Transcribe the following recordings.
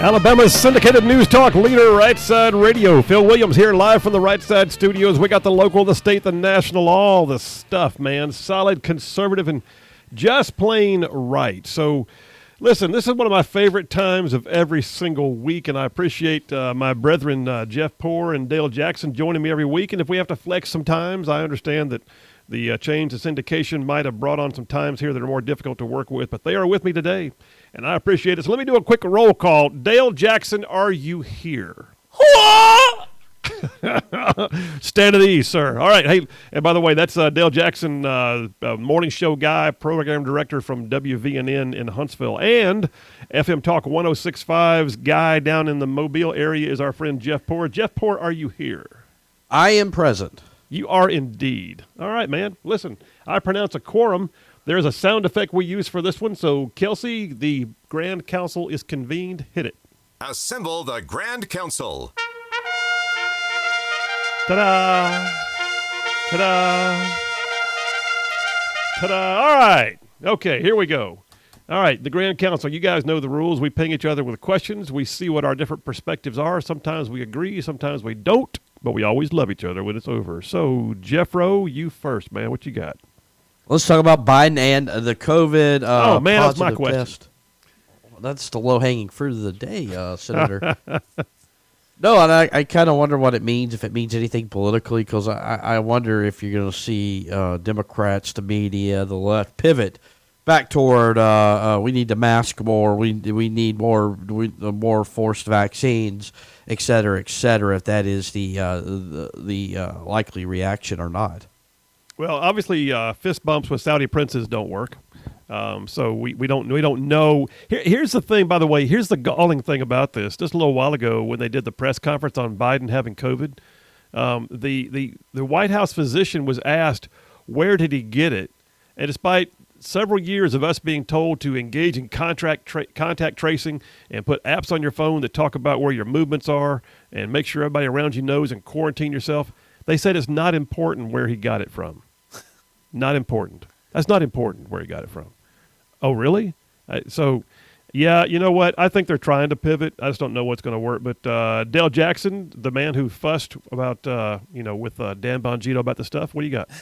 Alabama's syndicated news talk leader, Right Side Radio. Phil Williams here live from the Right Side Studios. We got the local, the state, the national, all the stuff, man. Solid, conservative, and just plain right. So, listen, this is one of my favorite times of every single week, and I appreciate my brethren Jeff Poor and Dale Jackson joining me every week. And if we have to flex sometimes, I understand that the change of syndication might have brought on some times here that are more difficult to work with, but they are with me today, and I appreciate it. So let me do a quick roll call. Dale Jackson, are you here? Stand at ease, sir. All right. Hey, and by the way, that's Dale Jackson, morning show guy, program director from WVNN in Huntsville, and FM Talk 106.5's guy down in the Mobile area is our friend Jeff Poor. Jeff Poor, are you here? I am present. You are indeed. All right, man. Listen, I pronounce a quorum. There's a sound effect we use for this one. So, Kelsey, the Grand Council is convened. Hit it. Assemble the Grand Council. Ta-da! Ta-da! Ta-da! All right. Okay, here we go. All right, the Grand Council. You guys know the rules. We ping each other with questions. We see what our different perspectives are. Sometimes we agree. Sometimes we don't. But we always love each other when it's over. So, Jeff Rowe, you first, man. What you got? Let's talk about Biden and the COVID oh, man, that's my positive question. test. Well, that's the low-hanging fruit of the day, Senator. No, and I kind of wonder what it means, if it means anything politically, because I wonder if you're going to see Democrats, the media, the left pivot back toward we need to mask more, we need more forced vaccines, et cetera, if that is the likely reaction or not. Well, obviously, fist bumps with Saudi princes don't work. So we don't know. Here's the thing, by the way. Here's the galling thing about this. Just a little while ago, when they did the press conference on Biden having COVID, the White House physician was asked, where did he get it? And despite several years of us being told to engage in contact tracing and put apps on your phone that talk about where your movements are and make sure everybody around you knows and quarantine yourself, they said it's not important where he got it from. Not important. That's not important where he got it from. Oh, really? So, yeah, you know what? I think they're trying to pivot. I just don't know what's going to work. But Dale Jackson, the man who fussed about, with Dan Bongino about the stuff, what do you got?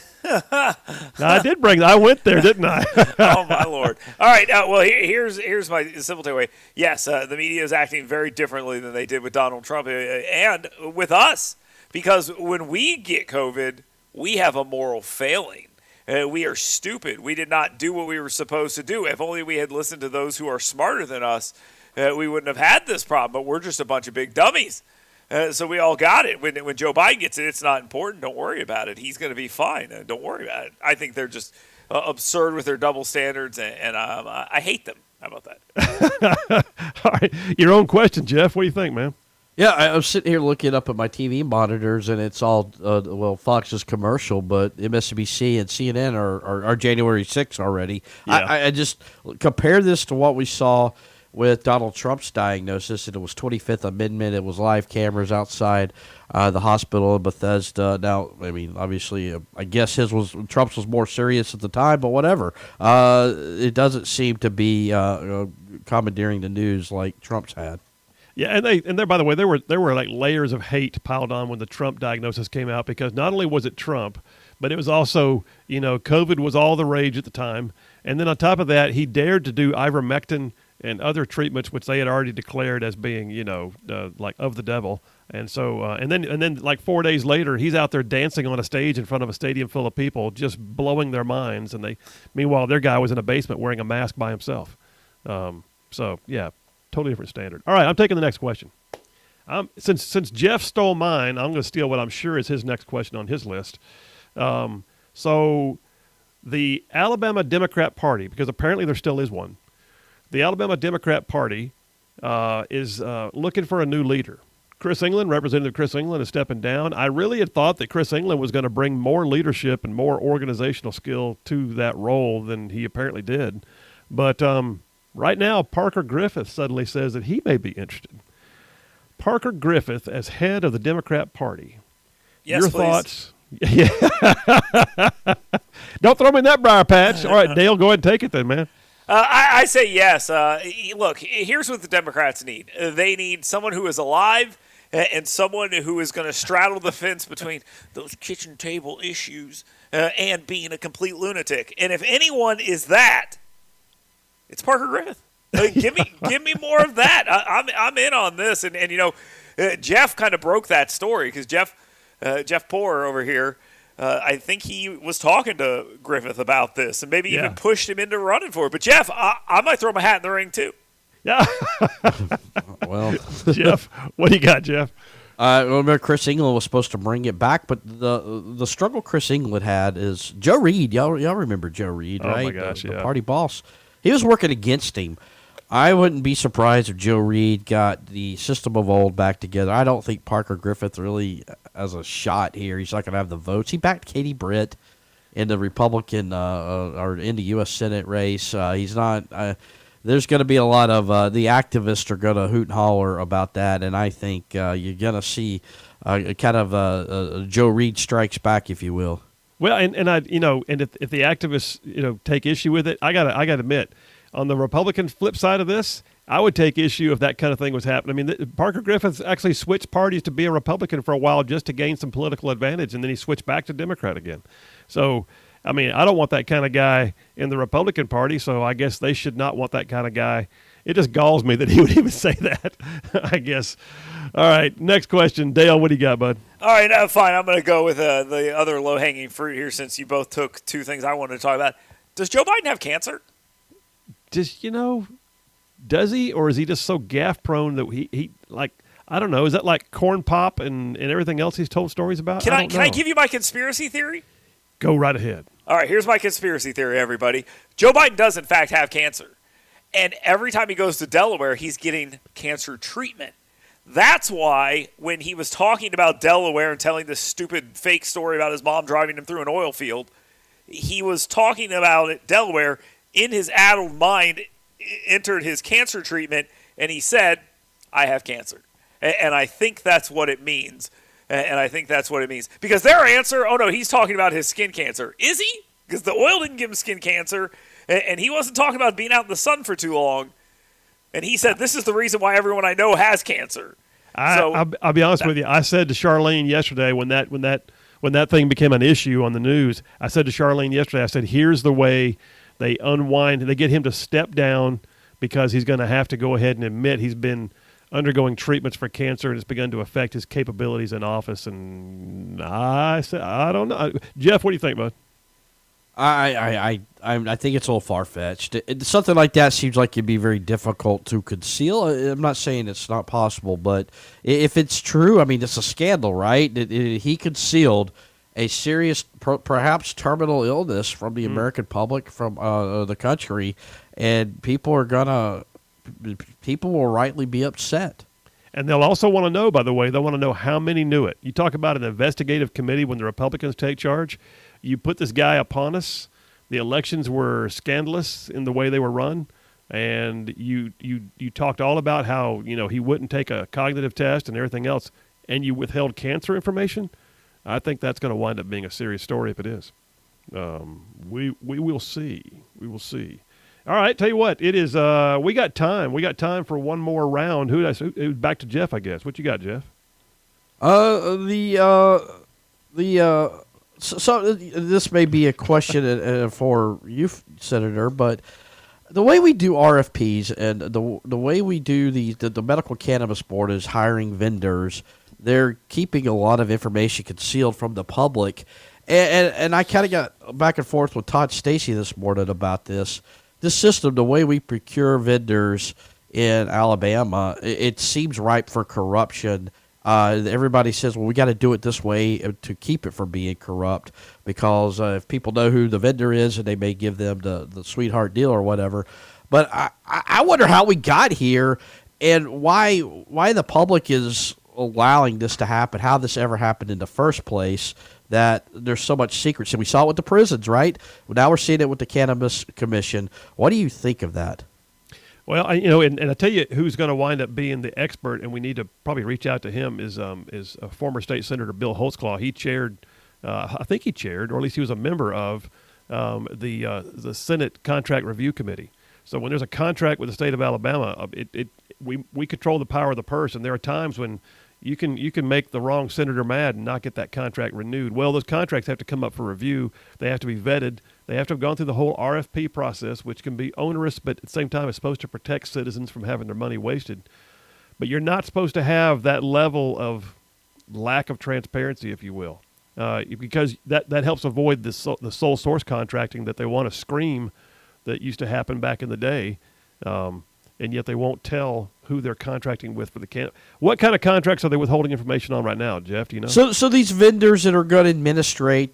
I went there, didn't I? Oh, my Lord. All right. Well, here's my simple takeaway. Yes, the media is acting very differently than they did with Donald Trump and with us. Because when we get COVID, we have a moral failing. We are stupid. We did not do what we were supposed to do. If only we had listened to those who are smarter than us, we wouldn't have had this problem. But we're just a bunch of big dummies. So we all got it. When Joe Biden gets it, it's not important. Don't worry about it. He's going to be fine. Don't worry about it. I think they're just absurd with their double standards, and I hate them. How about that? All right. Your own question, Jeff. What do you think, man? Yeah, I was sitting here looking up at my TV monitors, and it's all, Fox's commercial, but MSNBC and CNN are January 6th already. Yeah. I just compare this to what we saw with Donald Trump's diagnosis, and it was 25th Amendment. It was live cameras outside the hospital in Bethesda. Now, I mean, obviously, I guess Trump's was more serious at the time, but whatever. It doesn't seem to be commandeering the news like Trump's had. Yeah, and there, by the way, there were like layers of hate piled on when the Trump diagnosis came out, because not only was it Trump, but it was also, COVID was all the rage at the time. And then on top of that, he dared to do ivermectin and other treatments, which they had already declared as being, like of the devil. And so, and then like 4 days later, he's out there dancing on a stage in front of a stadium full of people, just blowing their minds. And meanwhile, their guy was in a basement wearing a mask by himself. So yeah. Totally different standard. All right, I'm taking the next question. Since Jeff stole mine, I'm going to steal what I'm sure is his next question on his list. So the Alabama Democrat Party, because apparently there still is one, the Alabama Democrat Party is looking for a new leader. Representative Chris England is stepping down. I really had thought that Chris England was going to bring more leadership and more organizational skill to that role than he apparently did. But right now, Parker Griffith suddenly says that he may be interested. Parker Griffith as head of the Democrat Party. Yes, Your please. thoughts? Yeah. Don't throw me in that briar patch. All right, Dale, go ahead and take it then, man. I say yes. Look, here's what the Democrats need. They need someone who is alive and someone who is going to straddle the fence between those kitchen table issues and being a complete lunatic. And if anyone is that, it's Parker Griffith. Give me more of that. I'm in on this. And Jeff kind of broke that story because Jeff Poor over here, I think he was talking to Griffith about this and maybe even pushed him into running for it. But Jeff, I might throw my hat in the ring too. Yeah. Well, Jeff, what do you got, Jeff? Remember Chris England was supposed to bring it back, but the struggle Chris England had is Joe Reed. Y'all remember Joe Reed, right? Oh my gosh, the party boss. He was working against him. I wouldn't be surprised if Joe Reed got the system of old back together. I don't think Parker Griffith really has a shot here. He's not going to have the votes. He backed Katie Britt in the Republican or in the U.S. Senate race. He's not. There's going to be a lot of the activists are going to hoot and holler about that, and I think you're going to see kind of a Joe Reed strikes back, if you will. Well, and if the activists take issue with it, I got to admit, on the Republican flip side of this, I would take issue if that kind of thing was happening. I mean, Parker Griffith actually switched parties to be a Republican for a while just to gain some political advantage, and then he switched back to Democrat again. So, I mean, I don't want that kind of guy in the Republican Party, so I guess they should not want that kind of guy. It just galls me that he would even say that, I guess. All right, next question. Dale, what do you got, bud? All right, fine. I'm going to go with the other low-hanging fruit here since you both took two things I wanted to talk about. Does Joe Biden have cancer? Does he, or is he just so gaffe-prone that he I don't know. Is that like corn pop and everything else he's told stories about? Can I give you my conspiracy theory? Go right ahead. All right, here's my conspiracy theory, everybody. Joe Biden does, in fact, have cancer. And every time he goes to Delaware, he's getting cancer treatment. That's why when he was talking about Delaware and telling this stupid fake story about his mom driving him through an oil field, he was talking about it, Delaware. In his addled mind, entered his cancer treatment, and he said, I have cancer. And I think that's what it means. Because their answer, oh no, he's talking about his skin cancer. Is he? Because the oil didn't give him skin cancer, and he wasn't talking about being out in the sun for too long. And he said, this is the reason why everyone I know has cancer. I'll be honest with you. I said to Charlene yesterday when that thing became an issue on the news, I said to Charlene yesterday, I said, here's the way they unwind, they get him to step down because he's going to have to go ahead and admit he's been undergoing treatments for cancer and it's begun to affect his capabilities in office. And I said, I don't know. Jeff, what do you think, bud? I think it's a little far-fetched. Something like that seems like it'd be very difficult to conceal. I'm not saying it's not possible, but if it's true, I mean, it's a scandal, right? He concealed a serious, perhaps terminal illness from the American public, from the country, and people will rightly be upset. And they'll also want to know, by the way, they'll want to know how many knew it. You talk about an investigative committee when the Republicans take charge. You put this guy upon us. The elections were scandalous in the way they were run. And you talked all about how, he wouldn't take a cognitive test and everything else, and you withheld cancer information. I think that's going to wind up being a serious story if it is. We will see. We will see. All right, tell you what, it is. We got time. We got time for one more round. Back to Jeff, I guess. What you got, Jeff? So this may be a question for you, Senator, but the way we do RFPs and the way we do the Medical Cannabis Board is hiring vendors. They're keeping a lot of information concealed from the public. And I kind of got back and forth with Todd Stacey this morning about this. This system, the way we procure vendors in Alabama, it seems ripe for corruption. Everybody says, well, we got to do it this way to keep it from being corrupt because if people know who the vendor is and they may give them the sweetheart deal or whatever. But I wonder how we got here and why the public is allowing this to happen, how this ever happened in the first place, that there's so much secrecy. We saw it with the prisons, right? Now we're seeing it with the Cannabis Commission. What do you think of that? Well, and I tell you who's going to wind up being the expert, and we need to probably reach out to him, is former state senator Bill Holtzclaw. He chaired, I think or at least he was a member of the Senate Contract Review Committee. So when there's a contract with the state of Alabama, we control the power of the purse, and there are times when you can make the wrong senator mad and not get that contract renewed. Well, those contracts have to come up for review. They have to be vetted. They have to have gone through the whole RFP process, which can be onerous, but at the same time, it's supposed to protect citizens from having their money wasted. But you're not supposed to have that level of lack of transparency, if you will, because that helps avoid the sole source contracting that they want to scream that used to happen back in the day, and yet they won't tell who they're contracting with for the What kind of contracts are they withholding information on right now, Jeff? Do you know? So these vendors that are going to administrate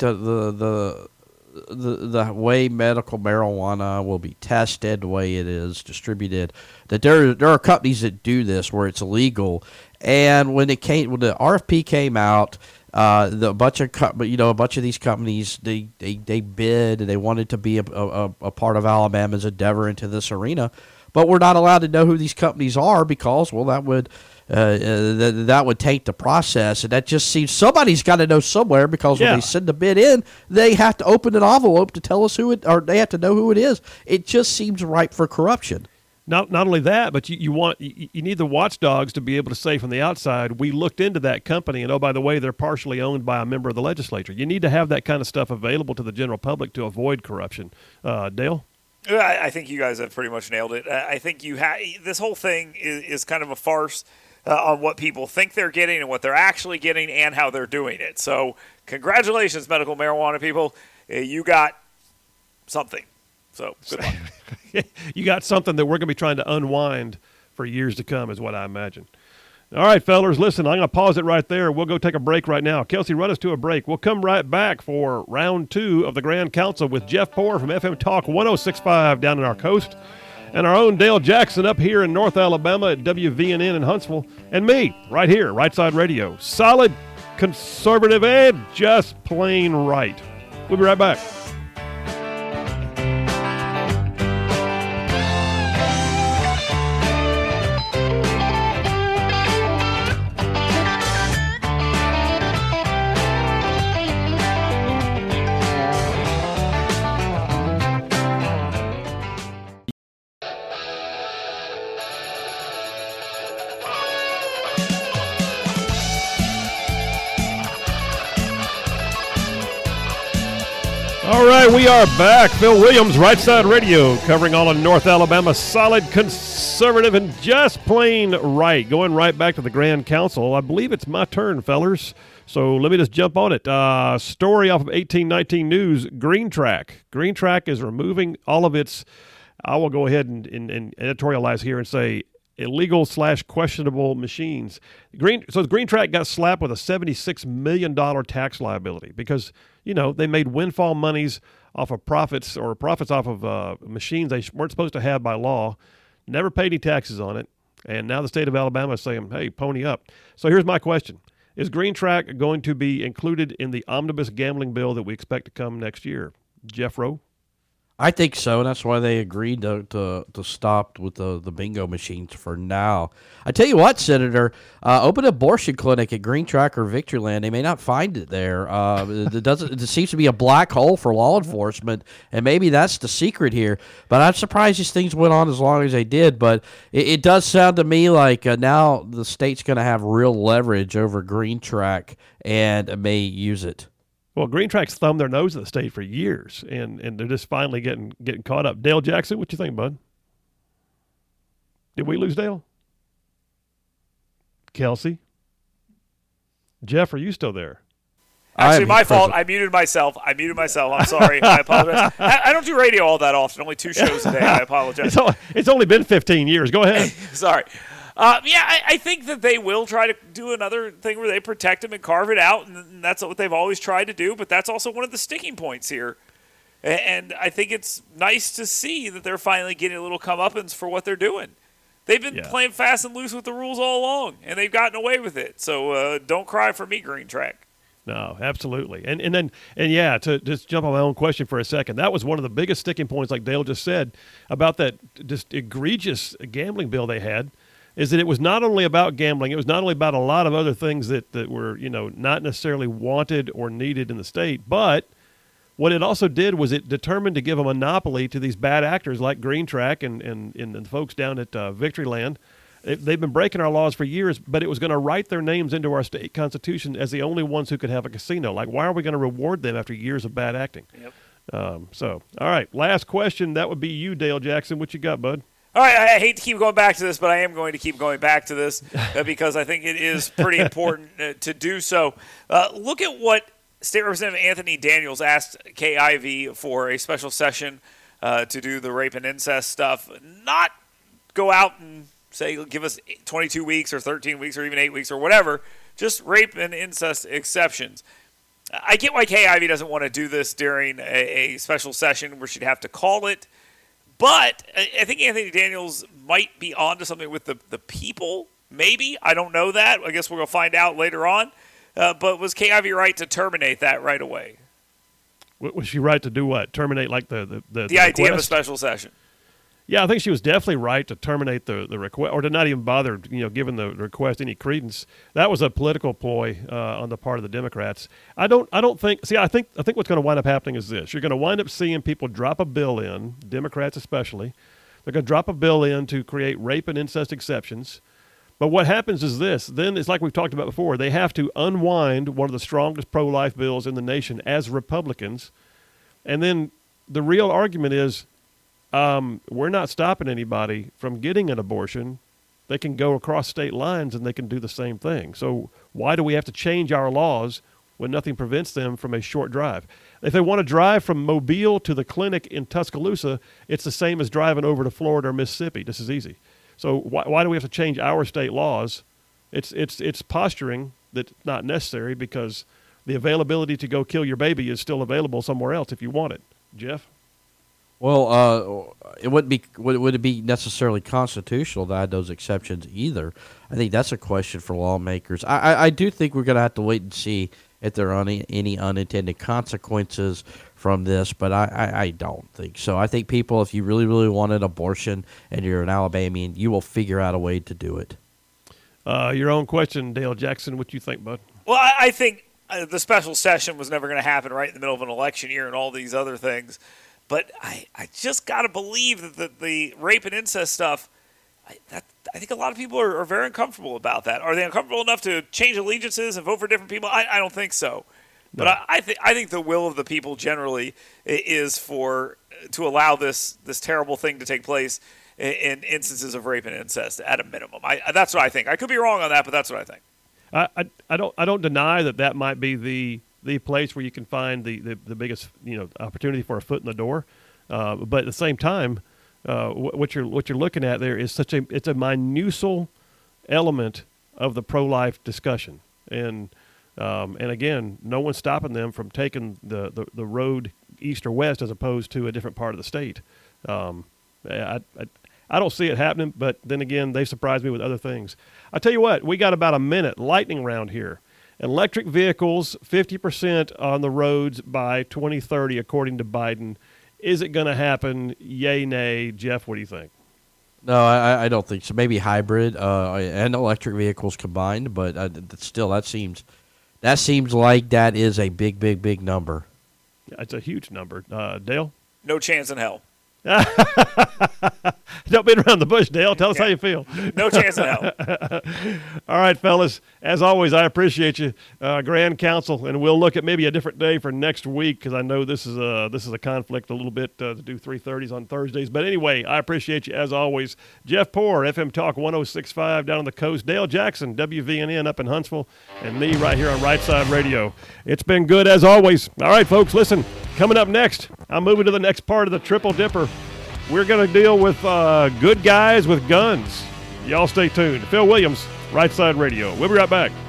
the way medical marijuana will be tested, the way it is distributed, that there are companies that do this where it's illegal. And when the RFP came out, a bunch of these companies they bid and they wanted to be a part of Alabama's endeavor into this arena, but we're not allowed to know who these companies are because that would taint the process, and that just seems somebody's got to know somewhere because when they send the bid in, they have to open an envelope to tell us who it, or they have to know who it is. It just seems ripe for corruption. Not only that, but you need the watchdogs to be able to say from the outside, we looked into that company, and oh, by the way, they're partially owned by a member of the legislature. You need to have that kind of stuff available to the general public to avoid corruption. Dale? I think you guys have pretty much nailed it. I think this whole thing is kind of a farce on what people think they're getting and what they're actually getting and how they're doing it. So congratulations, medical marijuana people. You got something. So good luck. You got something that we're going to be trying to unwind for years to come is what I imagine. All right, fellers, listen, I'm going to pause it right there. We'll go take a break right now. Kelsey, run us to a break. We'll come right back for round 2 of the Grand Council with Jeff Poor from FM Talk 106.5 down in our coast, and our own Dale Jackson up here in North Alabama at WVNN in Huntsville, and me right here, Right Side Radio. Solid, conservative, and just plain right. We'll be right back. All right, we are back. Phil Williams, Right Side Radio, covering all of North Alabama, solid, conservative, and just plain right. Going right back to the Grand Council. I believe it's my turn, fellers. So let me just jump on it. Story off of 1819 News, Green Track. Green Track is removing all of its, I will go ahead and editorialize here and say, illegal/questionable machines. Green Track got slapped with a $76 million tax liability because, they made windfall monies off of profits off of machines they weren't supposed to have by law, never paid any taxes on it, and now the state of Alabama is saying, hey, pony up. So here's my question. Is Green Track going to be included in the omnibus gambling bill that we expect to come next year? Jeff Rowe? I think so, and that's why they agreed to stop with the bingo machines for now. I tell you what, Senator, open an abortion clinic at Green Track or Victoryland. They may not find it there. It seems to be a black hole for law enforcement, and maybe that's the secret here. But I'm surprised these things went on as long as they did. But it does sound to me like now the state's going to have real leverage over Green Track and may use it. Well, Green Track's thumbed their nose at the state for years, and they're just finally getting caught up. Dale Jackson, what you think, bud? Did we lose Dale? Kelsey? Jeff, are you still there? Actually, my fault. I muted myself. I'm sorry. I apologize. I don't do radio all that often. Only 2 shows a day. I apologize. It's only been 15 years. Go ahead. Sorry. I think that they will try to do another thing where they protect him and carve it out, and that's what they've always tried to do, but that's also one of the sticking points here. And I think it's nice to see that they're finally getting a little comeuppance for what they're doing. They've been playing fast and loose with the rules all along, and they've gotten away with it. So don't cry for me, Green Track. No, absolutely. And to just jump on my own question for a second, that was one of the biggest sticking points, like Dale just said, about that just egregious gambling bill they had, is that it was not only about gambling, it was not only about a lot of other things that were, not necessarily wanted or needed in the state, but what it also did was it determined to give a monopoly to these bad actors like Green Track and the folks down at Victoryland. They've been breaking our laws for years, but it was going to write their names into our state constitution as the only ones who could have a casino. Like, why are we going to reward them after years of bad acting? Yep. All right, last question. That would be you, Dale Jackson. What you got, bud? All right, I hate to keep going back to this, but I am going to keep going back to this because I think it is pretty important to do so. Look at what State Representative Anthony Daniels asked KIV for a special session to do the rape and incest stuff. Not go out and say, give us 22 weeks or 13 weeks or even 8 weeks or whatever, just rape and incest exceptions. I get why KIV doesn't want to do this during a special session where she'd have to call it, but I think Anthony Daniels might be onto something with the people, maybe. I don't know that. I guess we're going to find out later on. But was KIV right to terminate that right away? Was she right to do what? Terminate like the idea request? Of a special session. Yeah, I think she was definitely right to terminate the request, or to not even bother, giving the request any credence. That was a political ploy on the part of the Democrats. I think what's going to wind up happening is this: you're going to wind up seeing people drop a bill in, Democrats especially. They're going to drop a bill in to create rape and incest exceptions. But what happens is this: then it's like we've talked about before. They have to unwind one of the strongest pro-life bills in the nation as Republicans, and then the real argument is, we're not stopping anybody from getting an abortion. They can go across state lines and they can do the same thing. So why do we have to change our laws when nothing prevents them from a short drive? If they want to drive from Mobile to the clinic in Tuscaloosa, it's the same as driving over to Florida or Mississippi. This is easy. So why do we have to change our state laws? It's posturing that's not necessary because the availability to go kill your baby is still available somewhere else if you want it. Jeff? Well, would it be necessarily constitutional to add those exceptions either? I think that's a question for lawmakers. I do think we're going to have to wait and see if there are any unintended consequences from this, but I don't think so. I think people, if you really, really want an abortion and you're an Alabamian, you will figure out a way to do it. Your own question, Dale Jackson. What do you think, bud? Well, I think the special session was never going to happen right in the middle of an election year and all these other things. But I just got to believe that the rape and incest stuff, I think a lot of people are very uncomfortable about that. Are they uncomfortable enough to change allegiances and vote for different people? I don't think so. No. But I think the will of the people generally is to allow this terrible thing to take place in instances of rape and incest at a minimum. That's what I think. I could be wrong on that, but that's what I think. I don't deny that might be the place where you can find the biggest opportunity for a foot in the door, but at the same time, what you're looking at there is it's a minuscule element of the pro-life discussion, and again, no one's stopping them from taking the road east or west as opposed to a different part of the state. I don't see it happening, but then again, they surprised me with other things. I tell you what, we got about a minute lightning round here. Electric vehicles, 50% on the roads by 2030, according to Biden. Is it going to happen? Yay, nay. Jeff, what do you think? No, I don't think so. Maybe hybrid and electric vehicles combined, but still, that seems like that is a big number. It's a huge number. Dale? No chance in hell. Don't beat around the bush, Dale. Tell us how you feel. No chance in hell. All right, fellas. As always, I appreciate you, Grand Council, and we'll look at maybe a different day for next week because I know this is a conflict a little bit to do 3:30s on Thursdays. But anyway, I appreciate you as always. Jeff Poor, FM Talk 106.5 down on the coast. Dale Jackson, WVNN up in Huntsville, and me right here on Right Side Radio. It's been good as always. All right, folks, listen. Coming up next, I'm moving to the next part of the Triple Dipper. We're going to deal with good guys with guns. Y'all stay tuned. Phil Williams, Right Side Radio. We'll be right back.